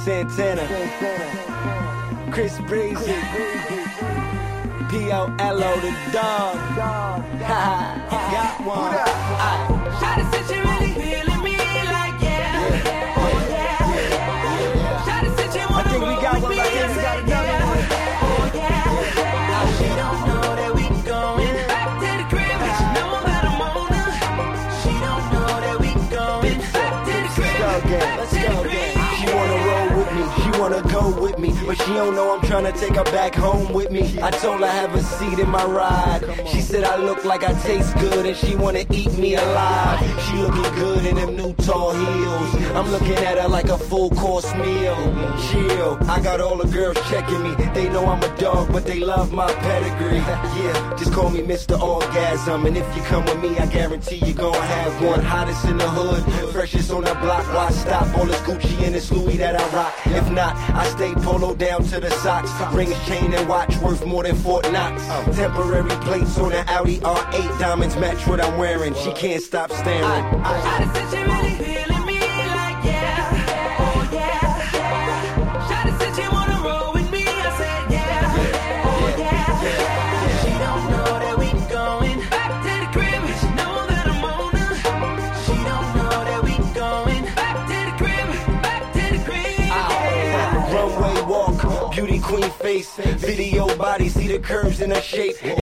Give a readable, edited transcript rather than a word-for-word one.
Santana, Chris Breezy, P.O.L.O. the dog. Got one. Shawty said she really feeling me like Shawty said she wanna I think we got roll one with right me. here. We got another one. She don't know that we going back to the crib, but she know that I'm on her. She don't know that we going back to the crib, back to the crib. She wanna roll with me, she wanna go with me, but she don't know I'm tryna take her back home with me. I told her have a seat in my ride. She said I look like I taste good and she wanna eat me alive. She looking good in them new tall heels. I'm looking at her like a full course meal. Chill, I got all the girls checking me. They know I'm a dog, but they love my pedigree. Yeah, just call me Mr. Orgasm, and if you come with me, I guarantee you gon' have one. Hottest in the hood, freshest on the block. Why stop? All this Gucci and this Louis that I rock. If not, I stay polo down to the socks. Rings, chain, and watch worth more than Fort Knox. Temporary plates on the Audi R8. Diamonds match what I'm wearing. She can't stop staring. Shawty said she really feeling me like Shawty said she wanna roll with me. I said She don't know that we going back to the crib, but she know that I'm on her. She don't know that we going back to the crib, back to the crib. Runway walk, beauty queen face, video body, see the curves in her shape.